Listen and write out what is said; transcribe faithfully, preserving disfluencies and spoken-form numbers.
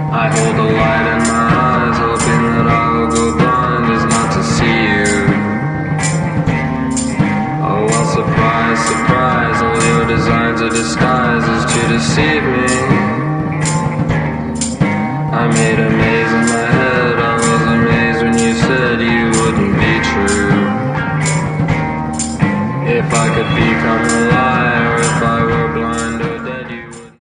I hold the light in my eyes, hoping that I will go blind is not to see you. Oh well, surprise, surprise, all your designs are disguises to deceive me. I made a maze in my head, I was amazed when you said you wouldn't be true. If I could become alive,